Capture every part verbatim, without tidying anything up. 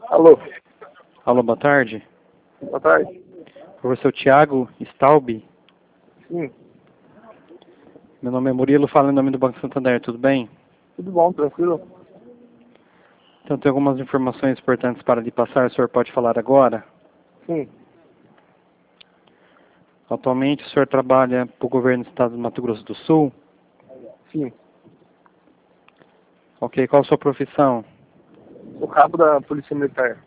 Alô, Alô, boa tarde. boa tarde. Professor Tiago Staub. Sim, Meu nome é Murilo, falo em nome do Banco Santander, tudo bem? tudo bom, tranquilo? Então, tem algumas informações importantes para lhe passar, o senhor pode falar agora? Sim, Atualmente, o senhor trabalha para o governo do estado do Mato Grosso do Sul? sim. Ok, qual a sua profissão? O cabo da Polícia Militar.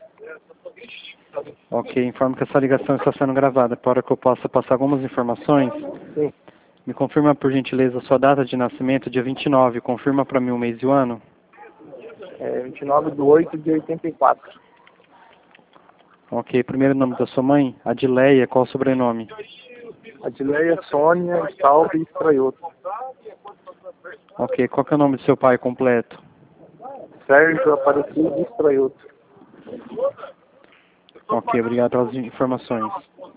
Ok, informo que essa ligação está sendo gravada. Para que eu possa passar algumas informações, Sim, me confirma por gentileza a sua data de nascimento, dia vinte e nove. Confirma para mim o mês e o ano. é vinte e nove de oito de oitenta e quatro. Ok, primeiro nome da sua mãe, Adileia, qual o sobrenome? Adileia, Sônia, Staub e Estraioto. Ok, qual que é o nome do seu pai completo? Sérgio Aparecido e Estraioto. Ok, obrigado pelas informações.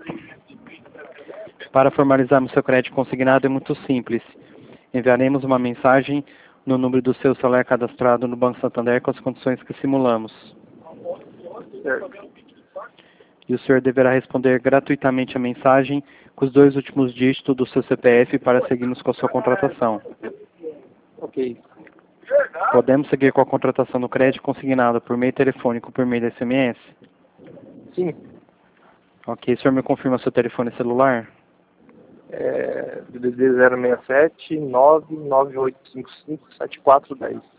Para formalizarmos seu crédito consignado é muito simples. Enviaremos uma mensagem no número do seu celular cadastrado no Banco Santander com as condições que simulamos. Certo. E o senhor deverá responder gratuitamente a mensagem com os dois últimos dígitos do seu C P F para seguirmos com a sua contratação. Ok. Podemos seguir com a contratação do crédito consignado por meio telefônico ou por meio de S M S? Sim, Ok, o senhor me confirma seu telefone celular? é D D D zero seis sete nove nove oito cinco cinco sete quatro um zero.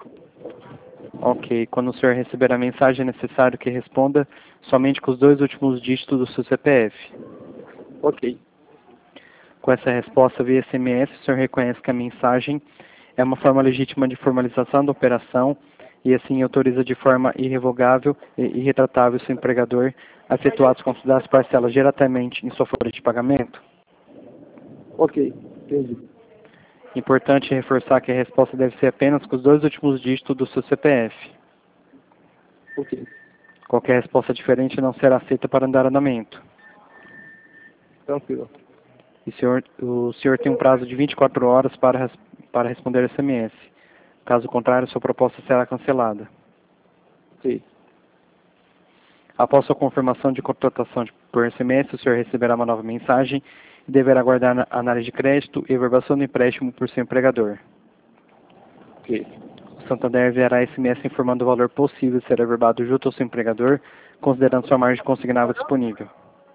Ok, quando o senhor receber a mensagem é necessário que responda somente com os dois últimos dígitos do seu C P F. Ok, Com essa resposta via S M S, o senhor reconhece que a mensagem é uma forma legítima de formalização da operação e assim autoriza de forma irrevogável e irretratável seu empregador a efetuar as contas das parcelas diretamente em sua folha de pagamento. ok, entendi. Importante reforçar que a resposta deve ser apenas com os dois últimos dígitos do seu C P F. Ok, Qualquer resposta diferente não será aceita para dar andamento. tranquilo. E o senhor, o senhor tem um prazo de vinte e quatro horas para, res- para responder S M S. Caso contrário, sua proposta será cancelada. Ok, Após sua confirmação de contratação de- por S M S, o senhor receberá uma nova mensagem e deverá aguardar a análise de crédito e averbação do empréstimo por seu empregador. ok, O Santander enviará S M S informando o valor possível de ser averbado junto ao seu empregador, considerando sua margem consignável disponível.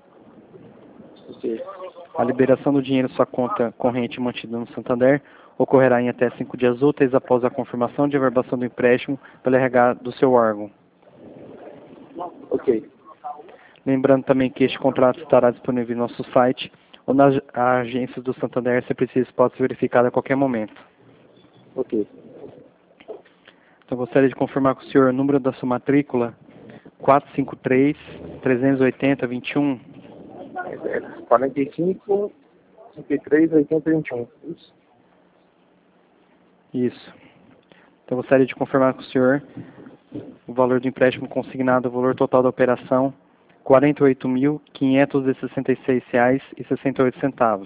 ok, A liberação do dinheiro em sua conta corrente mantida no Santander ocorrerá em até cinco dias úteis após a confirmação de averbação do empréstimo pelo R H do seu órgão. ok, Lembrando também que este contrato estará disponível no nosso site ou nas agências do Santander, se preciso, pode ser verificado a qualquer momento. ok. Então, gostaria de confirmar com o senhor o número da sua matrícula quatro cinco três, três oito zero, dois um. É quarenta e cinco, cinquenta e três, oitenta e vinte e um. Isso. Isso. Então, gostaria de confirmar com o senhor o valor do empréstimo consignado, o valor total da operação, quarenta e oito mil, quinhentos e sessenta e seis reais e sessenta e oito centavos.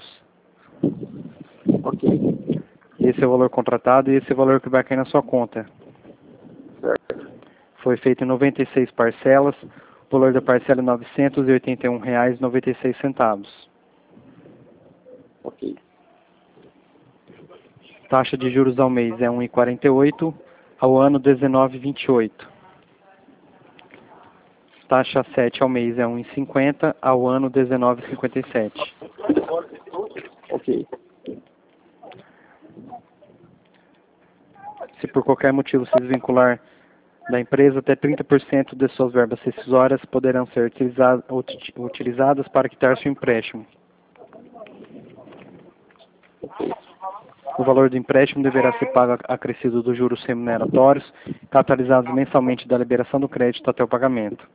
Ok, Esse é o valor contratado e esse é o valor que vai cair na sua conta. certo. Foi feito em noventa e seis parcelas, o valor da parcela é novecentos e oitenta e um reais e noventa e seis centavos. Ok, Taxa de juros ao mês é um vírgula quarenta e oito, ao ano dezenove vírgula vinte e oito. Taxa sete ao mês é um vírgula cinquenta, ao ano dezenove vírgula cinquenta e sete. ok, Se por qualquer motivo se desvincular da empresa, até trinta por cento de suas verbas rescisórias poderão ser utilizadas, uti- utilizadas para quitar seu empréstimo. O valor do empréstimo deverá ser pago acrescido dos juros remuneratórios, capitalizados mensalmente da liberação do crédito até o pagamento.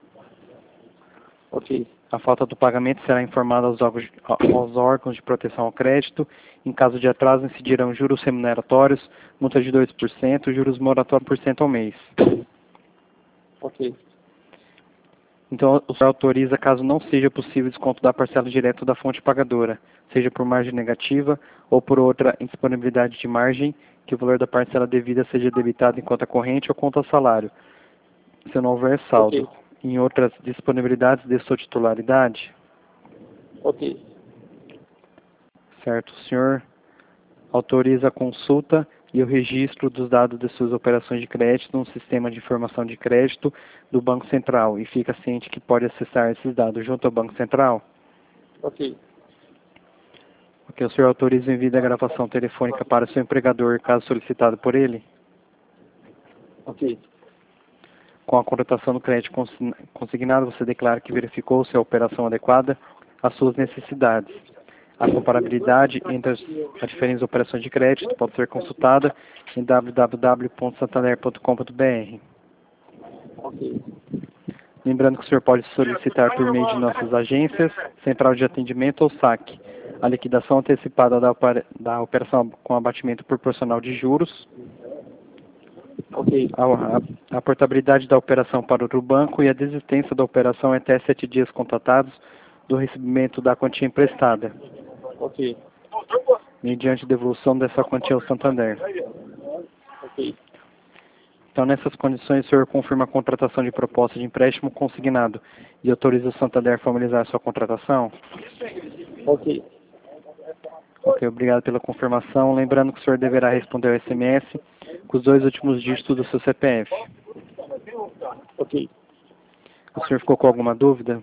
ok, A falta do pagamento será informada aos órgãos, aos órgãos de proteção ao crédito. Em caso de atraso, incidirão juros remuneratórios, multa de dois por cento, juros moratórios por cento ao mês. ok, Então, o senhor autoriza caso não seja possível desconto da parcela direto da fonte pagadora, seja por margem negativa ou por outra indisponibilidade de margem, que o valor da parcela devida seja debitado em conta corrente ou conta salário, se não houver saldo. Ok. Em outras disponibilidades de sua titularidade? Ok. Certo. O senhor autoriza a consulta e o registro dos dados de suas operações de crédito no sistema de informação de crédito do Banco Central e fica ciente que pode acessar esses dados junto ao Banco Central? Ok. Ok. O senhor autoriza o envio da gravação telefônica para o seu empregador, caso solicitado por ele? Ok. Com a conotação do crédito consignado, você declara que verificou se a operação adequada às suas necessidades. A comparabilidade entre as, as diferentes operações de crédito pode ser consultada em w w w ponto santander ponto com ponto b r. Ok. Lembrando que o senhor pode solicitar por meio de nossas agências, central de atendimento ou saque, a liquidação antecipada da, da operação com abatimento proporcional de juros, Ok. a, a, a portabilidade da operação para outro banco e a desistência da operação até sete dias contados do recebimento da quantia emprestada, Ok. mediante devolução dessa quantia ao Santander. Ok. Então, nessas condições, o senhor confirma a contratação de proposta de empréstimo consignado e autoriza o Santander a formalizar a sua contratação? Ok. Ok, obrigado pela confirmação. Lembrando que o senhor deverá responder ao S M S com os dois últimos dígitos do seu C P F. Ok. O senhor ficou com alguma dúvida?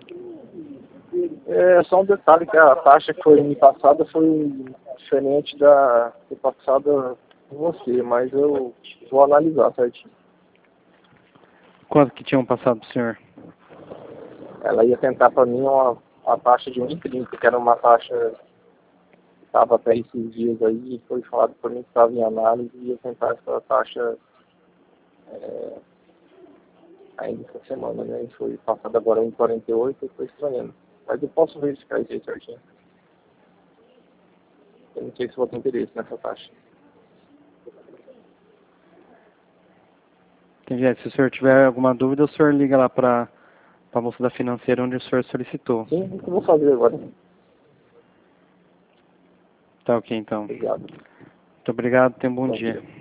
É só um detalhe que a taxa que foi me passada foi diferente da que foi passada por você, mas eu vou analisar certinho. Quanto que tinham passado para o senhor? Ela ia tentar para mim uma, uma taxa de um e trinta, que era uma taxa que estava até esses dias aí, e foi falado para mim que estava em análise e ia tentar essa taxa é, ainda essa semana, né? E foi passada agora um e quarenta e oito, eu estou estranhando. Mas eu posso verificar isso aí certinho. Eu não sei se vou ter interesse nessa taxa. Entendi. Se o senhor tiver alguma dúvida, o senhor liga lá para a moça da financeira onde o senhor solicitou. Sim, o que eu vou fazer agora? Tá ok, então. Obrigado. Muito obrigado, tenha um bom Bom dia. dia.